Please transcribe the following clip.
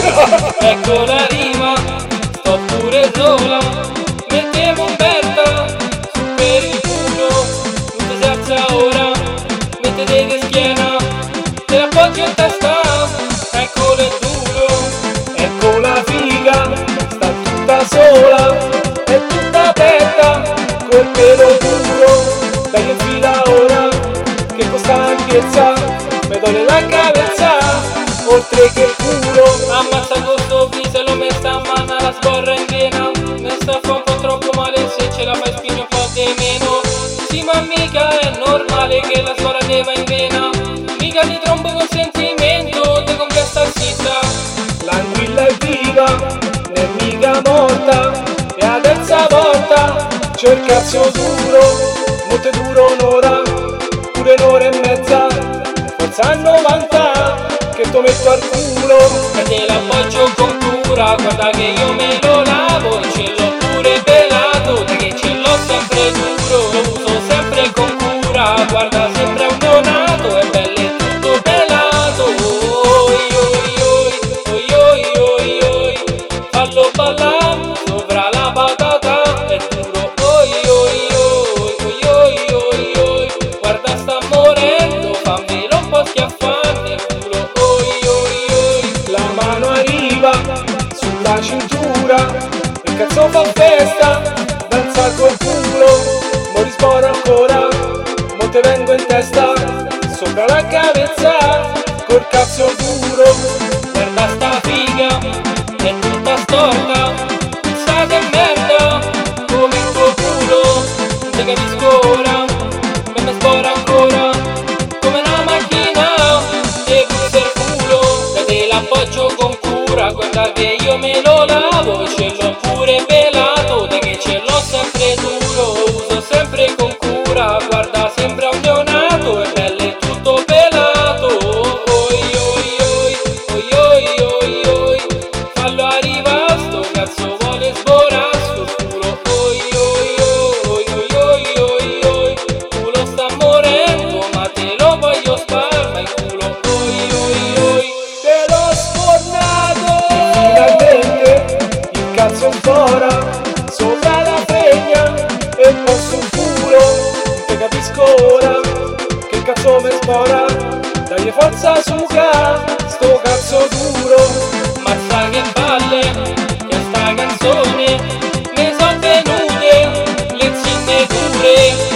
Ecco la rima, sto pure sola, mettiamo Umberta su per il culo, non si alza ora, mettete di schiena, te l'appoggio in testa, eccolo il duro, ecco la figa, sta tutta sola, è tutta aperta, col pelo duro, dai in fila ora, che con stanchezza, mi dole la cabeza, oltre che il culo, ammazza questo viso, l'ho messa a mano, la sborra in vena, mi sta fa un po' troppo male, se ce la fai spingere un po' di meno, sì ma mica è normale che la sborra ne va in vena, mica ti trombo col sentimento, te conviene sta zitta, l'anguilla è viva, non è mica morta, e la terza volta, c'ho il cazzo duro, molto duro un'ora, pure un'ora e mezza, forza a 90, che ti metto al culo, e te l'appoggio con cura, guarda che io me lo lavo, e ce l'ho pure pelato, da che ce l'ho sempre duro, lo uso sempre con cura, guarda sempre un donato, è bello e tutto pelato, oi oi oi, oi oi oi oi, fallo ballare sopra la patata, è duro, oi oi oi, oi oi oi oi, guarda sta morendo, fammelo un po' schiaffare nel culo, oi oi oi, la mano arriva sulla cintura, il cazzo fa festa, danza col culo, mo risboro ancora, mo te vengo in testa, sopra la cabeza, col cazzo duro, guarda sta figa, è tutta storta, sa che merda, come il tuo culo, non te capisco ora, me ne sbora ancora, come una macchina, e puzza il culo, da te l'appoggio con cura, guarda che io me lo lavo, ce l'ho pure pelato, da che ce l'ho sempre duro, uso sempre con cura, guarda sembra un neonato, è bello e tutto pelato, oi oi oi, oi oi oi oi, fallo arriva, sto cazzo vuole sborare sul culo, oi oi oi, oi oi oi oi, culo sta morendo, ma te lo voglio sparma il culo, oi oi oi, te l'ho sfornato, finalmente il cazzo sbora, sopra la fregna, e posso un culo, non te capisco ora, che il cazzo me sbora, dai forza suga, sto cazzo duro, mazza che balle, che sta canzone, ne son venute le zinne dure,